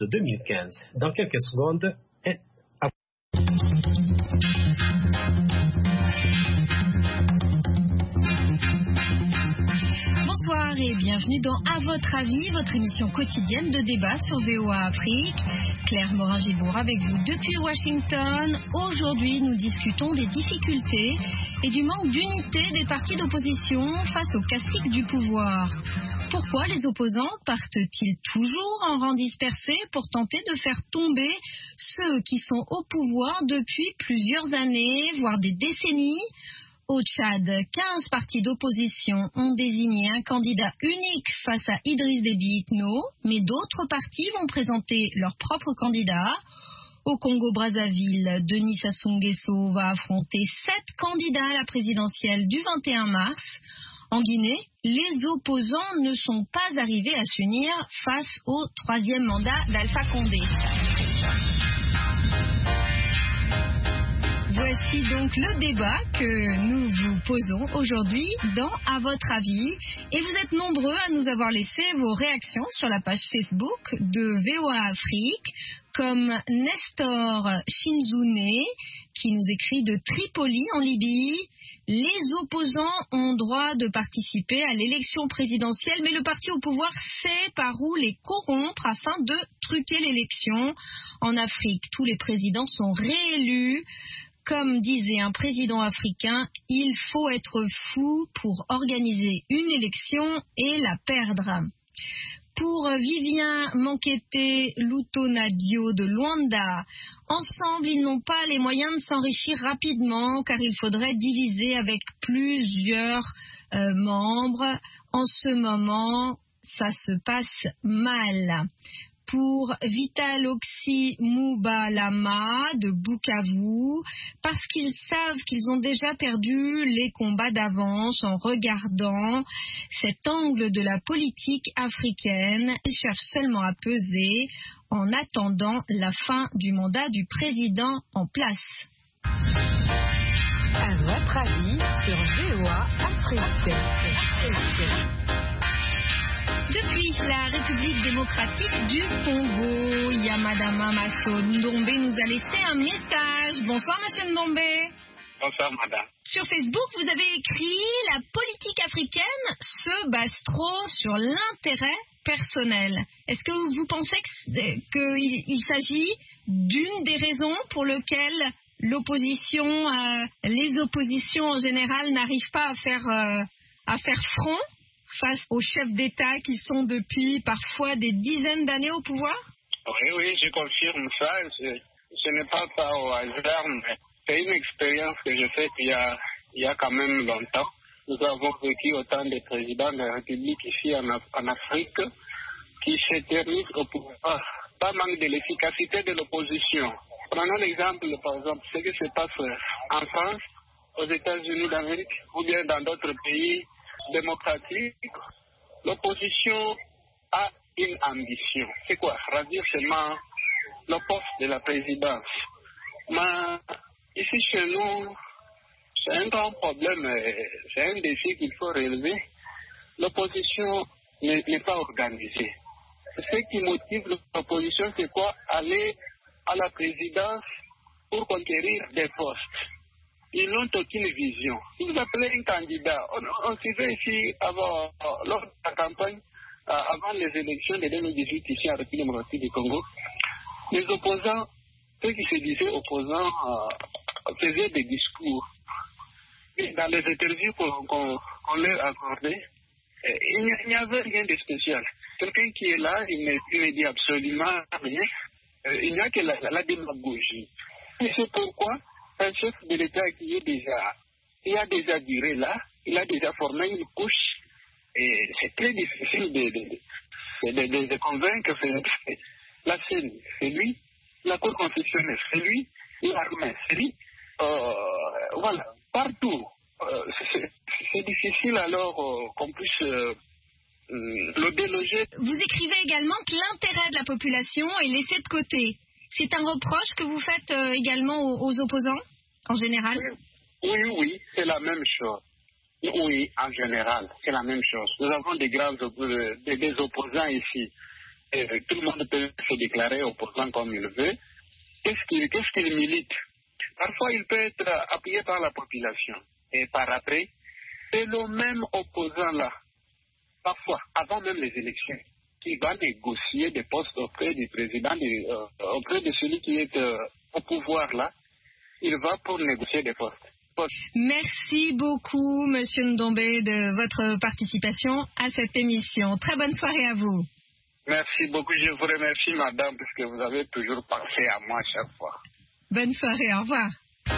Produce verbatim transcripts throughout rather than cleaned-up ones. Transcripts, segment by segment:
de deux mille quinze. Dans quelques secondes, et... Bonsoir et bienvenue dans À votre avis, votre émission quotidienne de débat sur V O A Afrique. Claire Morin-Gibourg avec vous depuis Washington. Aujourd'hui, nous discutons des difficultés et du manque d'unité des partis d'opposition face au cacique du pouvoir. Pourquoi les opposants partent-ils toujours en rang dispersé pour tenter de faire tomber ceux qui sont au pouvoir depuis plusieurs années, voire des décennies ? Au Tchad, quinze partis d'opposition ont désigné un candidat unique face à Idriss Déby Itno, mais d'autres partis vont présenter leur propre candidat. Au Congo-Brazzaville, Denis Sassou Nguesso va affronter sept candidats à la présidentielle du vingt et un mars. En Guinée, les opposants ne sont pas arrivés à s'unir face au troisième mandat d'Alpha Condé. Voici donc le débat que nous vous posons aujourd'hui dans À votre avis. Et vous êtes nombreux à nous avoir laissé vos réactions sur la page Facebook de V O A Afrique, comme Nestor Shinzune qui nous écrit de Tripoli en Libye. Les opposants ont droit de participer à l'élection présidentielle, mais le parti au pouvoir sait par où les corrompre afin de truquer l'élection. En Afrique, tous les présidents sont réélus. Comme disait un président africain, il faut être fou pour organiser une élection et la perdre. Pour Vivien Mankete Lutonadio de Luanda, ensemble, ils n'ont pas les moyens de s'enrichir rapidement car il faudrait diviser avec plusieurs euh, membres. En ce moment, ça se passe mal. Pour Vital Oxy Moubalama de Bukavu, parce qu'ils savent qu'ils ont déjà perdu les combats d'avance en regardant cet angle de la politique africaine. Ils cherchent seulement à peser en attendant la fin du mandat du président en place. À votre avis sur V O A Afrique. Depuis la République démocratique du Congo, Yamadama Masso Ndombe nous a laissé un message. Bonsoir Monsieur Ndombe. Bonsoir Madame. Sur Facebook, vous avez écrit « La politique africaine se base trop sur l'intérêt personnel ». Est-ce que vous pensez qu'il il s'agit d'une des raisons pour lesquelles l'opposition, euh, les oppositions en général n'arrivent pas à faire, euh, à faire front face aux chefs d'État qui sont depuis parfois des dizaines d'années au pouvoir? Oui, oui, je confirme ça. Ce, ce n'est pas ça au hasard, mais c'est une expérience que j'ai faite il y a, il y a quand même longtemps. Nous avons vécu autant de présidents de la République ici en, en Afrique qui s'éternisent au pouvoir, pas manque de l'efficacité de l'opposition. Prenons l'exemple, par exemple, ce qui se passe en France, aux États-Unis d'Amérique ou bien dans d'autres pays démocratique, l'opposition a une ambition. C'est quoi? Ravir seulement le poste de la présidence. Mais ici chez nous, c'est un grand problème, c'est un défi qu'il faut relever. L'opposition n'est pas organisée. Ce qui motive l'opposition, c'est quoi? Aller à la présidence pour conquérir des postes. Ils n'ont aucune vision. Si vous appelez un candidat, on, on suivait ici avant, euh, lors de la campagne, euh, avant les élections de deux mille dix-huit ici à la République démocratique du Congo, les opposants, ceux qui se disaient opposants, euh, faisaient des discours. Et dans les interviews qu'on, qu'on, qu'on leur accordait, euh, il, n'y, il n'y avait rien de spécial. Quelqu'un qui est là, il ne, il ne dit absolument rien. Euh, il n'y a que la, la, la démagogie. Et c'est pourquoi un chef de l'État qui est déjà, il a déjà duré là, il a déjà formé une couche, et c'est très difficile de, de, de, de, de convaincre que la C E N I, c'est lui, la Cour constitutionnelle, c'est lui, l'armée, c'est lui, euh, voilà, partout. Euh, c'est, c'est difficile alors euh, qu'on puisse euh, le déloger. Vous écrivez également que l'intérêt de la population est laissé de côté. C'est un reproche que vous faites euh, également aux, aux opposants, en général? Oui, oui, oui, c'est la même chose. Oui, en général, c'est la même chose. Nous avons des graves des, des opposants ici. euh, tout le monde peut se déclarer opposant comme il veut. Qu'est-ce qu'il qu'est-ce qu'il milite? Parfois, il peut être appuyé par la population. Et par après, c'est le même opposant-là, parfois, avant même les élections, qui va négocier des postes auprès du président, du, euh, auprès de celui qui est euh, au pouvoir là. Il va pour négocier des postes. Merci beaucoup, Monsieur Ndombé, de votre participation à cette émission. Très bonne soirée à vous. Merci beaucoup. Je vous remercie, madame, parce que vous avez toujours pensé à moi chaque fois. Bonne soirée. Au revoir.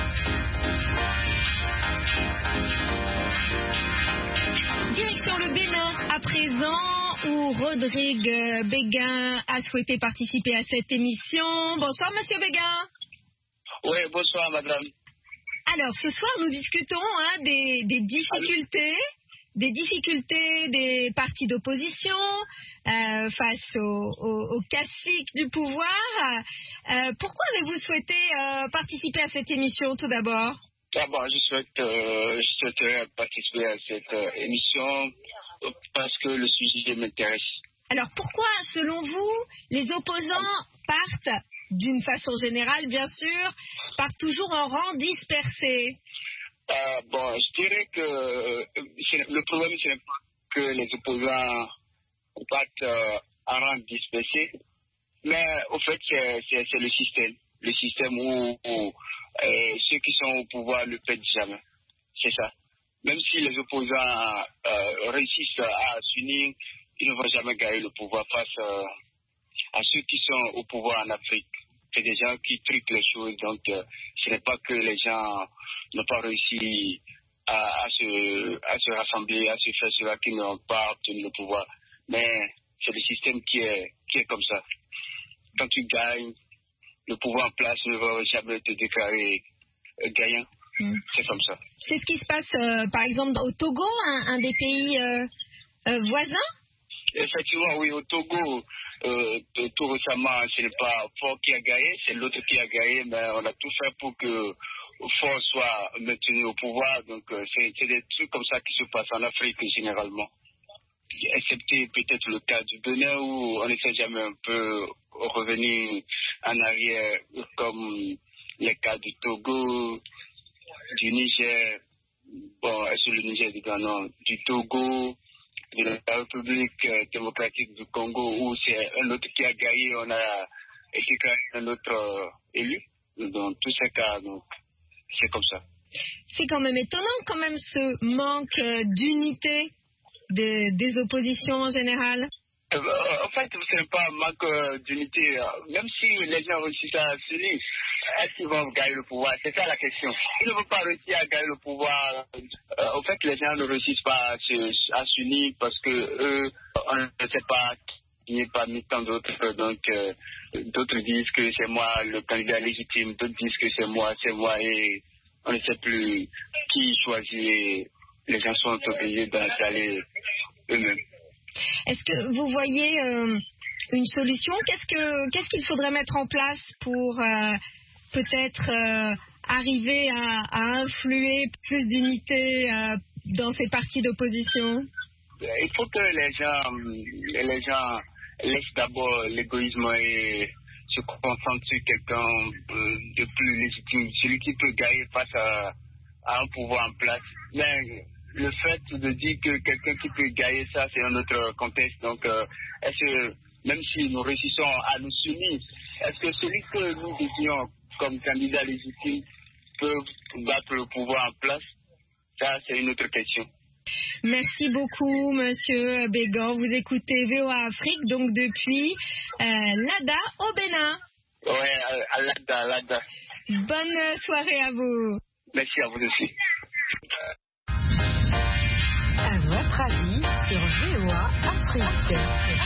Direction le Bénin à présent, où Rodrigue Béguin a souhaité participer à cette émission. Bonsoir, Monsieur Béguin. Oui, bonsoir, madame. Alors, ce soir, nous discutons hein, des, des difficultés, des difficultés des partis d'opposition euh, face aux au, au caciques du pouvoir. Euh, pourquoi avez-vous souhaité euh, participer à cette émission, tout d'abord? D'abord, je souhaite, euh, je souhaiterais participer à cette euh, émission parce que le sujet m'intéresse. Alors, pourquoi, selon vous, les opposants partent, d'une façon générale, bien sûr, partent toujours en rang dispersé? euh, Bon, je dirais que euh, le problème, ce n'est pas que les opposants partent euh, en rang dispersé, mais au fait, c'est, c'est, c'est le système. Le système où, où euh, ceux qui sont au pouvoir ne le pètent jamais. C'est ça. Même si les opposants euh, réussissent à s'unir, ils ne vont jamais gagner le pouvoir face euh, à ceux qui sont au pouvoir en Afrique. C'est des gens qui truquent les choses. Donc, euh, ce n'est pas que les gens n'ont pas réussi à, à, se, à se rassembler, à se faire cela, qui n'ont pas obtenu le pouvoir. Mais c'est le système qui est, qui est comme ça. Quand tu gagnes, le pouvoir en place ne va jamais te déclarer euh, gagnant. Mmh. C'est comme ça. C'est ce qui se passe, euh, par exemple, au Togo, un, un des pays euh, euh, voisins? Effectivement, oui, au Togo, euh, tout récemment, ce n'est pas Fort qui a gagné, c'est l'autre qui a gagné, mais on a tout fait pour que Fort soit maintenu au pouvoir. Donc, euh, c'est, c'est des trucs comme ça qui se passent en Afrique généralement. Excepté peut-être le cas du Bénin où on ne sait jamais un peu revenir en arrière, comme les cas du Togo, du Niger, bon, est-ce que le Niger dit non, du Togo, de la République démocratique du Congo, où c'est un autre qui a gagné, on a été un autre euh, élu. Dans tous ces cas, donc, c'est comme ça. C'est quand même étonnant, quand même, ce manque euh, d'unité des, des oppositions en général. Euh, en fait, ce n'est pas un manque euh, d'unité. Même si les gens réussissent à s'unir, est-ce qu'ils vont gagner le pouvoir? C'est ça la question. Ils ne vont pas réussir à gagner le pouvoir. Euh, en fait, les gens ne réussissent pas à, se, à s'unir parce que eux, on ne sait pas qui n'est pas mis tant d'autres. Donc, euh, d'autres disent que c'est moi le candidat légitime. D'autres disent que c'est moi, c'est moi. Et on ne sait plus qui choisit. Les gens sont obligés d'installer eux-mêmes. Est-ce que vous voyez euh, une solution? Qu'est-ce que qu'est-ce qu'il faudrait mettre en place pour euh, peut-être euh, arriver à, à influer plus d'unité euh, dans ces partis d'opposition? Il faut que les gens, les gens laissent d'abord l'égoïsme et se concentrent sur quelqu'un de plus légitime, celui qui peut gagner face à, à un pouvoir en place. Mais le fait de dire que quelqu'un qui peut gagner ça, c'est un autre contexte. Donc, euh, est-ce que, même si nous réussissons à nous unir, est-ce que celui que nous désignons comme candidat légitime peut battre le pouvoir en place? Ça, c'est une autre question. Merci beaucoup, Monsieur Bégan. Vous écoutez V O A Afrique, donc depuis euh, Lada au Bénin. Oui, à Lada, Lada. Bonne soirée à vous. Merci à vous aussi. À votre avis sur V O A Afrique.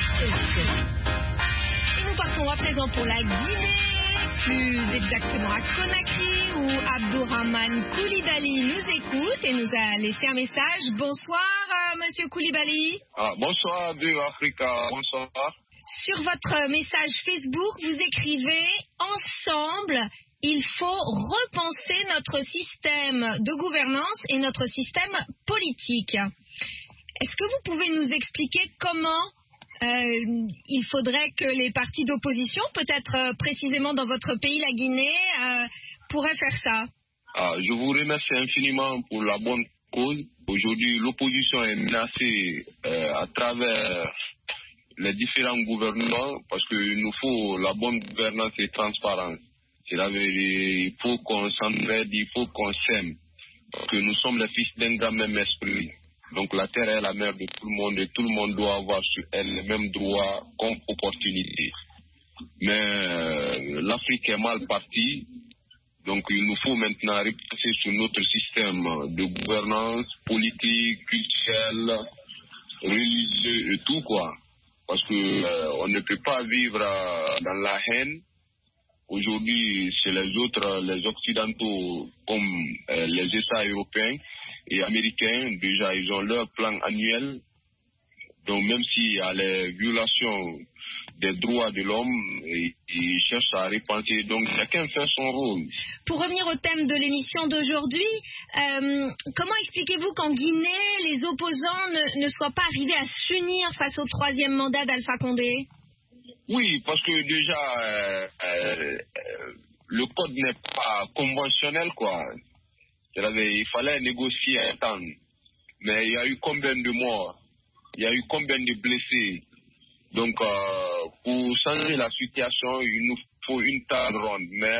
Et nous partons à présent pour la Guinée, plus exactement à Conakry, où Abdourahmane Koulibaly nous écoute et nous a laissé un message. Bonsoir, euh, Monsieur Koulibaly. Ah, bonsoir, V O A Afrique. Bonsoir. Sur votre message Facebook, vous écrivez « Ensemble, il faut repenser notre système de gouvernance et notre système politique ». Est-ce que vous pouvez nous expliquer comment euh, il faudrait que les partis d'opposition, peut-être euh, précisément dans votre pays, la Guinée, euh, pourraient faire ça. Ah, je vous remercie infiniment pour la bonne cause. Aujourd'hui, l'opposition est menacée euh, à travers les différents gouvernements parce qu'il nous faut la bonne gouvernance et transparence. C'est-à-dire il faut qu'on s'entraide, il faut qu'on s'aime. Parce que nous sommes les fils d'un grand même esprit. Donc la terre est la mère de tout le monde et tout le monde doit avoir sur elle les mêmes droits comme opportunités. Mais euh, l'Afrique est mal partie. Donc il nous faut maintenant repasser sur notre système de gouvernance politique, culturelle, religieux et tout quoi. Parce que euh, on ne peut pas vivre euh, dans la haine. Aujourd'hui, c'est les autres, les occidentaux comme euh, les États européens et américains, déjà ils ont leur plan annuel. Donc même s'il y a les violations des droits de l'homme, ils, ils cherchent à repenser. Donc chacun fait son rôle. Pour revenir au thème de l'émission d'aujourd'hui, euh, comment expliquez-vous qu'en Guinée, les opposants ne, ne soient pas arrivés à s'unir face au troisième mandat d'Alpha Condé? Oui, parce que déjà, euh, euh, le code n'est pas conventionnel, quoi. C'est-à-dire, il fallait négocier un temps. Mais il y a eu combien de morts? Il y a eu combien de blessés? Donc, euh, pour changer la situation, il nous faut une table ronde. Mais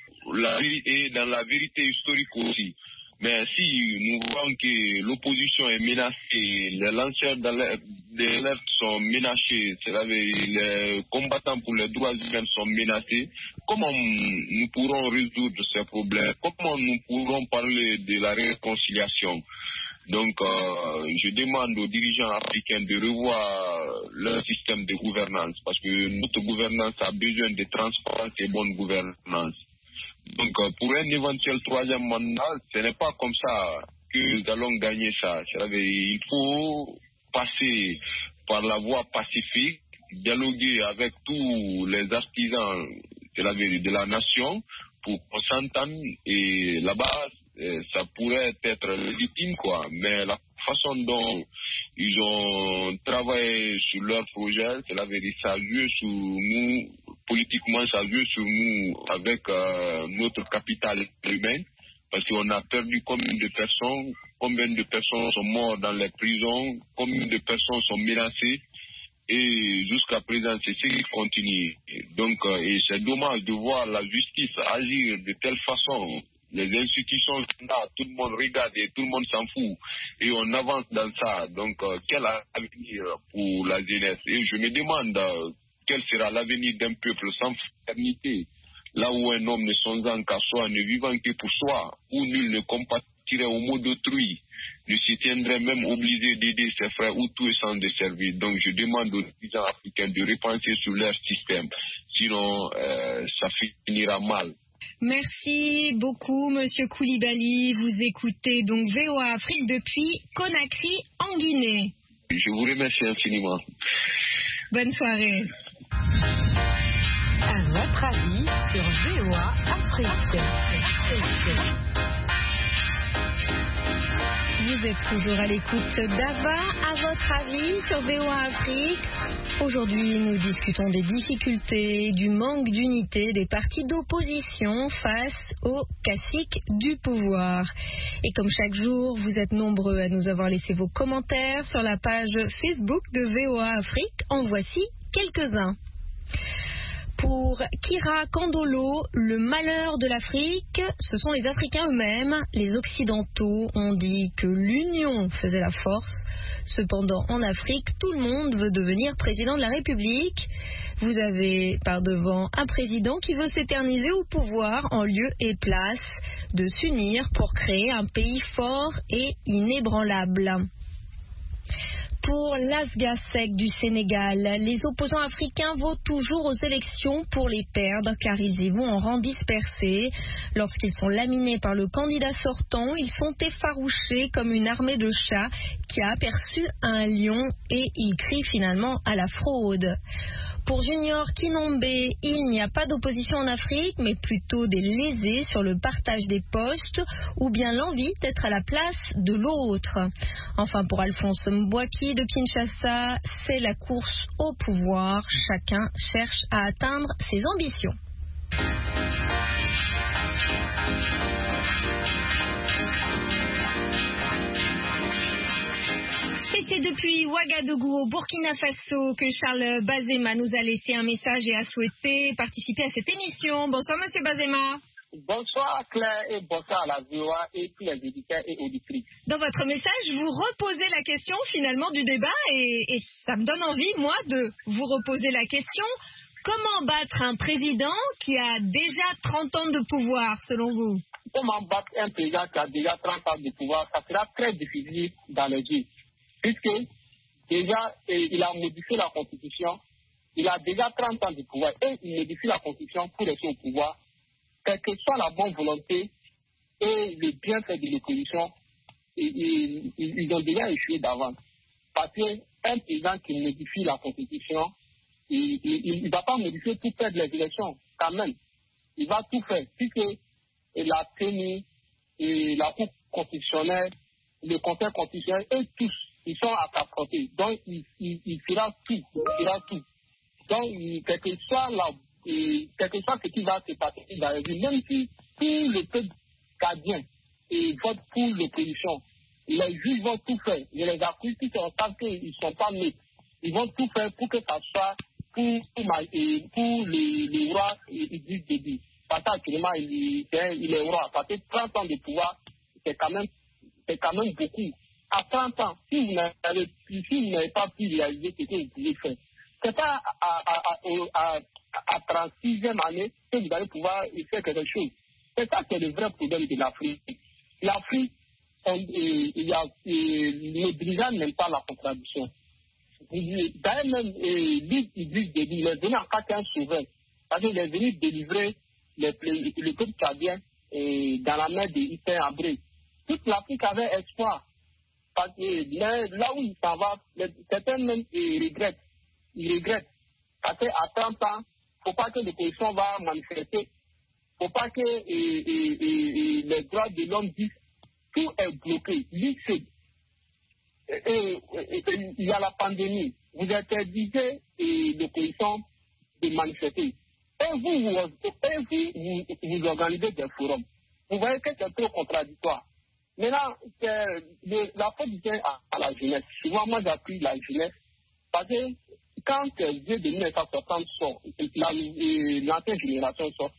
la vérité, dans la vérité historique aussi. Mais si nous voyons que l'opposition est menacée, les lanceurs d'alerte sont menacés, c'est-à-dire les combattants pour les droits humains sont menacés, comment nous pourrons résoudre ces problèmes? Comment nous pourrons parler de la réconciliation? Donc, euh, je demande aux dirigeants africains de revoir leur système de gouvernance, parce que notre gouvernance a besoin de transparence et bonne gouvernance. Donc, euh, pour un éventuel troisième mandat, ce n'est pas comme ça que nous allons gagner ça. C'est-à-dire, il faut passer par la voie pacifique, dialoguer avec tous les artisans de la nation pour qu'on s'entende, et là-bas, ça pourrait être légitime, quoi. Mais la façon dont ils ont travaillé sur leur projet, c'est la vérité, ça joue sur nous, politiquement, ça joue sur nous avec euh, notre capital humain, parce qu'on a perdu combien de personnes, combien de personnes sont mortes dans les prisons, combien de personnes sont menacées, et jusqu'à présent, c'est ce qui continue. Donc, euh, et c'est dommage de voir la justice agir de telle façon. Les institutions sont là, tout le monde regarde et tout le monde s'en fout. Et on avance dans ça. Donc, euh, quel avenir pour la jeunesse? Et je me demande euh, quel sera l'avenir d'un peuple sans fraternité, là où un homme ne songeant qu'à soi, ne vivant que pour soi, où nul ne compatirait au mot d'autrui, ne se tiendrait même obligé d'aider ses frères ou tout est sans de servir. Donc, je demande aux dirigeants africains de repenser sur leur système. Sinon, euh, ça finira mal. Merci beaucoup, Monsieur Koulibaly. Vous écoutez donc V O A Afrique depuis Conakry, en Guinée. Je vous remercie infiniment. Bonne soirée. Un autre avis sur V O A Afrique. Vous êtes toujours à l'écoute d'Ava, à votre avis, sur V O A Afrique. Aujourd'hui, nous discutons des difficultés, du manque d'unité des partis d'opposition face aux caciques du pouvoir. Et comme chaque jour, vous êtes nombreux à nous avoir laissé vos commentaires sur la page Facebook de V O A Afrique. En voici quelques-uns. Pour Kira Kandolo, le malheur de l'Afrique, ce sont les Africains eux-mêmes. Les Occidentaux ont dit que l'union faisait la force. Cependant, en Afrique, tout le monde veut devenir président de la République. Vous avez par devant un président qui veut s'éterniser au pouvoir en lieu et place de s'unir pour créer un pays fort et inébranlable. Pour l'Asgasek du Sénégal, les opposants africains votent toujours aux élections pour les perdre car ils y vont en rang dispersé. Lorsqu'ils sont laminés par le candidat sortant, ils sont effarouchés comme une armée de chats qui a aperçu un lion et ils crient finalement à la fraude. Pour Junior Kinombe, il n'y a pas d'opposition en Afrique, mais plutôt des lésés sur le partage des postes ou bien l'envie d'être à la place de l'autre. Enfin, pour Alphonse Mbouaki de Kinshasa, c'est la course au pouvoir. Chacun cherche à atteindre ses ambitions. Et c'est depuis Ouagadougou au Burkina Faso que Charles Bazema nous a laissé un message et a souhaité participer à cette émission. Bonsoir Monsieur Bazema. Bonsoir Claire et bonsoir à la V O A et tous les éditeurs et auditrices. Dans votre message, vous reposez la question finalement du débat et, et ça me donne envie, moi, de vous reposer la question. Comment battre un président qui a déjà trente ans de pouvoir, selon vous? Comment battre un président qui a déjà trente ans de pouvoir? Ça sera très difficile dans les yeux. Puisque déjà, il a modifié la Constitution, il a déjà trente ans de pouvoir et il modifie la Constitution pour rester au pouvoir. Quelle que soit la bonne volonté et le bienfait de l'opposition, ils, ils, ils ont déjà échoué d'avance. Parce qu'un président qui modifie la Constitution, il ne va pas modifier pour perdre les élections, quand même. Il va tout faire, puisque la C E N I, et la Cour constitutionnelle, le Conseil constitutionnel, et tous, ils sont à sa portée. Donc, il, il, il fera tout, il fera tout. Donc, il, quel que soit la Et quel que soit ce qui va se passer dans la vie, même si tout le peuple gardien et vote pour l'opposition, les juges vont tout faire. Je les accuse qui savent qu'ils ne sont pas nés. Ils vont tout faire pour que ça soit pour, pour, pour les, les rois Idriss Déby. Parce qu'actuellement, il, il est roi. Parce que trente ans de pouvoir, c'est quand même, c'est quand même beaucoup. À trente ans, si vous n'avez, si vous n'avez pas pu réaliser ce que vous pouvez faire, c'est pas à, à, à, à, à trente-sixième année que vous allez pouvoir faire quelque chose. C'est ça qui est le vrai problème de l'Afrique. L'Afrique, on, il y a, les dirigeants n'aiment pas la contradiction. D'ailleurs, même Idriss Déby, il est venu en tant qu'un sauveur. Parce qu'il est venu délivrer les, les, le peuple tchadien dans la mer de Hissène Habré. Toute l'Afrique avait espoir. Parce que là, là où il s'en va, certains même regrettent. Ils regrettent. Parce qu'à trente ans, il ne faut pas que l'opposition va manifester. Il ne faut pas que et, et, et, les droits de l'homme disent tout est bloqué. Lycée. Il y a la pandémie. Vous interdisez l'opposition de manifester. Et vous, vous, et vous, vous, vous organisez des forums. Vous voyez que c'est trop contradictoire. Maintenant, le, la faute vient à, à la jeunesse. Souvent, moi, j'appuie la jeunesse. Parce que quand les vieux de mille neuf cent soixante sortent, l'ancienne génération sort,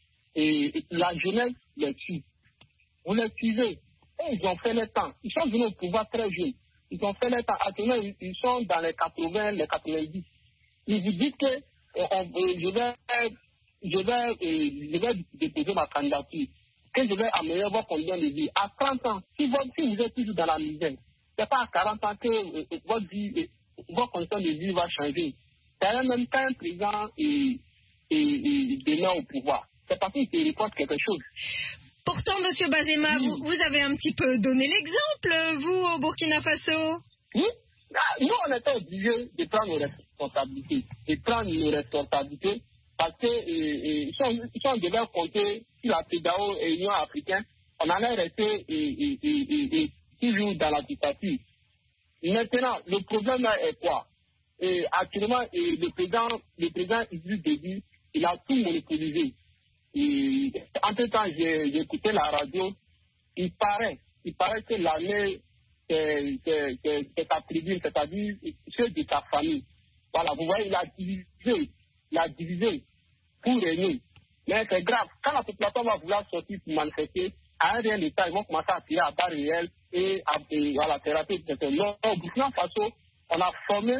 et la jeunesse les tue. Vous les tuez. Et ils ont fait le temps. Ils sont venus au pouvoir très jeunes. Ils ont fait le temps. Actuellement, ils sont dans les quatre-vingts, les quatre-vingt-dix. Ils vous disent que on, je, vais, je, vais, je vais déposer ma candidature, que je vais améliorer votre condition de vie. À trente ans, si vous, si vous êtes toujours dans la misère, ce n'est pas à quarante ans que euh, votre vie, votre condition de vie va changer. C'est même quand un président est, est, est demain au pouvoir. C'est parce qu'il se reporte quelque chose. Pourtant, M. Bazema, oui. vous, vous avez un petit peu donné l'exemple, vous, au Burkina Faso. Oui. Nous, on était obligés de prendre nos responsabilités. De prendre nos responsabilités parce que euh, si, on, si on devait compter sur la C E D A O et l'Union africaine, on allait rester et, et, et, et, toujours dans la dictature. Maintenant, le problème est quoi? Et actuellement, et le président, le président Idriss Déby, il a tout monopolisé. Et, entre-temps, j'ai, j'ai écouté la radio. Il paraît, il paraît que l'année, c'est, c'est, c'est, c'est sa tribune, c'est-à-dire ceux de sa famille. Voilà, vous voyez, il a divisé, il a divisé pour régner. Mais c'est grave. Quand la population va vouloir sortir pour manifester, à un réel état, ils vont commencer à tirer à barre réelle et à, et à la thérapie. Non, au Burkina Faso, on a formé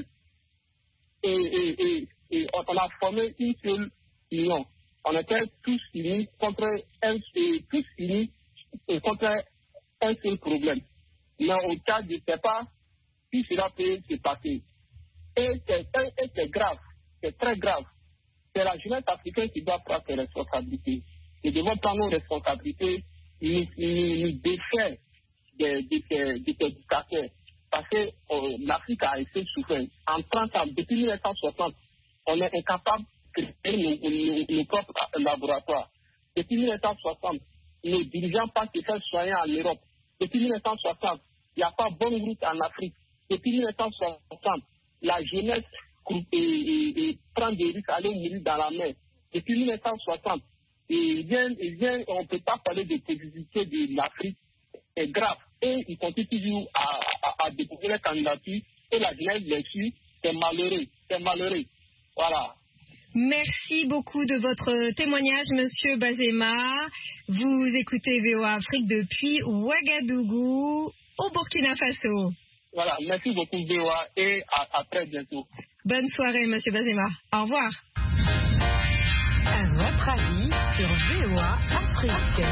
et, et, et, et on a formé une seule union. On était tous unis contre un, tous unis contre un seul problème. Mais au cas de, je ne sais pas si cela peut se passer. Et c'est, et c'est grave, c'est très grave. C'est la jeunesse africaine qui doit prendre ses responsabilités. Nous devons prendre nos responsabilités, nous, nous, nous défaire de, de, de, de ces dictateurs. Parce que euh, l'Afrique a été souffert. En trente ans, depuis mille neuf cent soixante, on est incapable de créer nos, nos, nos propres laboratoires. Depuis mille neuf cent soixante, nos dirigeants passent se faire soigner en Europe. Depuis mille neuf cent soixante, il n'y a pas bonne route en Afrique. Depuis mille neuf cent soixante, la jeunesse et, et, et prend des risques à aller mourir dans la mer. Depuis mille neuf cent soixante, et vient, et vient, on ne peut pas parler de toxicité de l'Afrique. C'est grave. Et ils continuent toujours à, à, à déposer les candidatures. Et la jeunesse les suit. C'est malheureux. C'est malheureux. Voilà. Merci beaucoup de votre témoignage, Monsieur Bazema. Vous écoutez V O A Afrique depuis Ouagadougou, au Burkina Faso. Voilà, merci beaucoup V O A et à, à très bientôt. Bonne soirée, Monsieur Bazema. Au revoir. À votre avis sur V O A Afrique.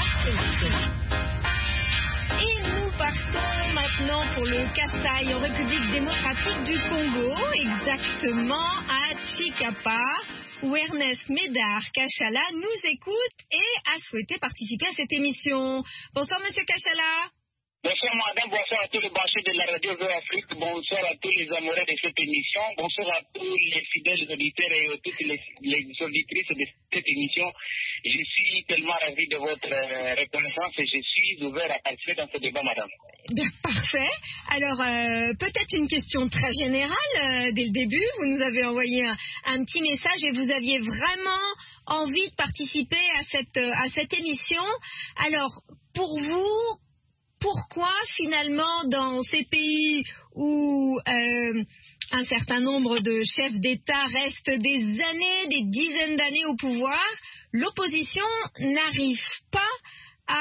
Et nous partons maintenant pour le Kasaï, en République démocratique du Congo, exactement à Tshikapa, où Ernest Médard Kachala nous écoute et a souhaité participer à cette émission. Bonsoir, Monsieur Kachala. Bonsoir madame, bonsoir à tous les branchés de la radio V O A Afrique, bonsoir à tous les amoureux de cette émission, bonsoir à tous les fidèles auditeurs et à toutes les, les auditrices de cette émission. Je suis tellement ravi de votre euh, reconnaissance et je suis ouvert à participer dans ce débat, madame. Bien, parfait. Alors, euh, peut-être une question très générale euh, dès le début. Vous nous avez envoyé un, un petit message et vous aviez vraiment envie de participer à cette, euh, à cette émission. Alors, pour vous, pourquoi finalement dans ces pays où euh, un certain nombre de chefs d'État restent des années, des dizaines d'années au pouvoir, l'opposition n'arrive pas à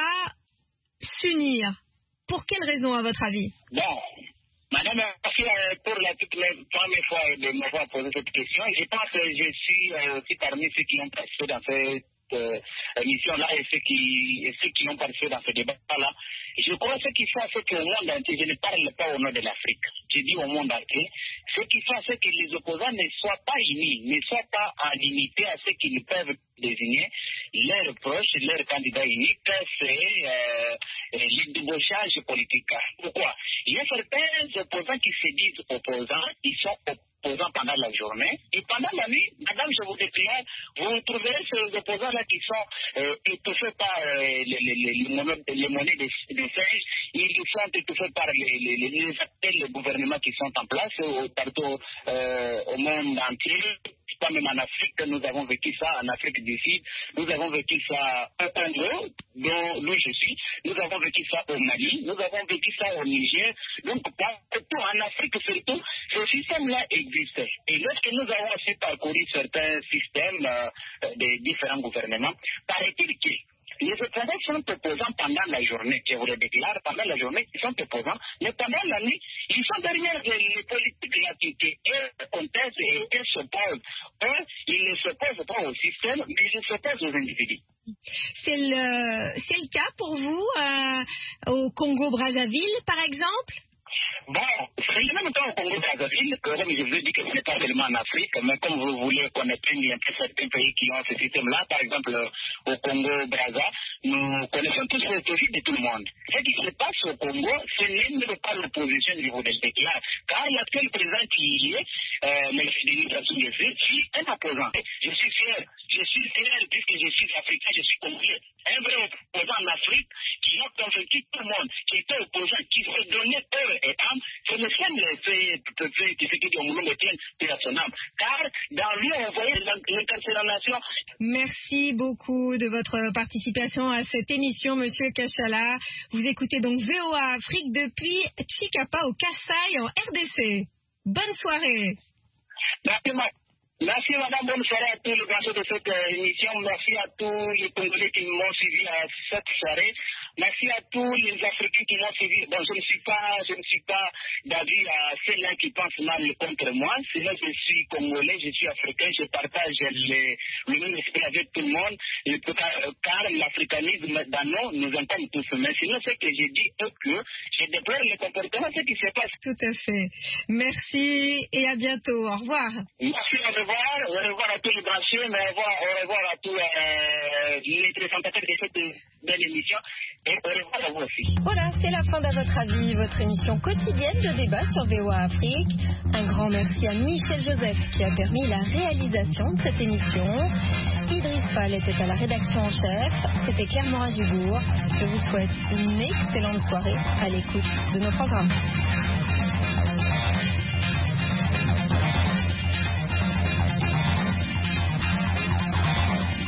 s'unir? Pour quelle raison, à votre avis? Bon, madame, merci pour la toute première fois de m'avoir posé cette question. Je pense que je suis aussi parmi ceux qui ont participé dans cette Euh, émission-là et ceux qui, et ceux qui ont participé dans ce débat-là. Je crois que ce qu'il faut, c'est qu'au monde entier, je ne parle pas au nom de l'Afrique, je dis au monde entier, ce qu'il faut, c'est que les opposants ne soient pas unis, ne soient pas en unité à ce qu'ils peuvent désigner leurs proches, leurs candidats uniques, c'est euh, le débauchage politique. Pourquoi? Il y a certains opposants qui se disent opposants, ils sont opposants pendant la journée, et pendant la nuit, madame, je vous déclare, vous trouverez ces opposants-là qui sont euh, étouffés par euh, les, les, les, les, monnaies, les monnaies des, des singes, ils sont étouffés par les, les, les, les appels de gouvernement qui sont en place euh, partout euh, au monde entier. Pas même en Afrique, nous avons vécu ça en Afrique du Sud, nous avons vécu ça au Congo, d'où je suis, nous avons vécu ça au Mali, nous avons vécu ça au Niger, donc partout en Afrique surtout, ce système-là existe. Et lorsque nous avons aussi parcouru certains systèmes euh, des différents gouvernements, paraît-il que les opposants sont opposants pendant la journée, je vous le déclare, pendant la journée, ils sont opposants, mais pendant la nuit, ils sont derrière les, les politiques là qui eux contestent et eux s'opposent. Eux, ils ne s'opposent pas au système, mais ils s'opposent aux individus. C'est le, c'est le cas pour vous euh, au Congo-Brazzaville, par exemple? Bon, c'est le même temps au Congo-Brazzaville, comme je vous ai dit que ce n'est pas seulement en Afrique, mais comme vous voulez connaître un peu certains pays qui ont ce système-là, par exemple au Congo-Brazza, nous connaissons tous les profils de tout le monde. Ce qui se passe au Congo, ce n'est même pas l'opposition, je vous le déclare, car l'actuel président qui y est, euh, M. Denis Sassou Nguesso, est un opposant. Je suis fier, je suis fier puisque je suis africain, je suis congolais. Un vrai opposant en Afrique qui a convaincu tout le monde, qui était opposant, qui se donnait peur et âme, c'est le seul fait qui fait que mon nom est personnel. Car dans lui, on voyait l'incarcération. Merci beaucoup de votre participation à cette émission, Monsieur Kachala. Vous écoutez donc V O A Afrique depuis Tshikapa au Kasaï en R D C. Bonne soirée. Merci, ma... Merci madame, bonne soirée à tous les branchés de cette euh, émission. Merci à tous les Congolais qui m'ont suivi à cette soirée. Merci à tous les Africains qui m'ont suivi. Bon, je ne suis pas, je ne suis pas d'avis à ceux-là qui pensent mal contre moi. Sinon, je suis Congolais, je suis Africain, je partage les, le même esprit avec tout le monde. Et, car l'africanisme dans nous, nous entendons tous. Mais sinon, ce que j'ai dit, c'est que je déplore le comportement, ce qui se passe. Tout à fait. Merci et à bientôt. Au revoir. Merci, au revoir. Au revoir à tous les branchés, mais au revoir, au revoir à tous euh, les présentateurs de cette belle émission. Et au revoir à vous. vous aussi. Voilà, c'est la fin d'À votre avis, votre émission quotidienne de débat sur V O A Afrique. Un grand merci à Michel Joseph qui a permis la réalisation de cette émission. Idriss Fall était à la rédaction en chef. C'était Claire Morin-Gibourg. Je vous souhaite une excellente soirée à l'écoute de nos programmes.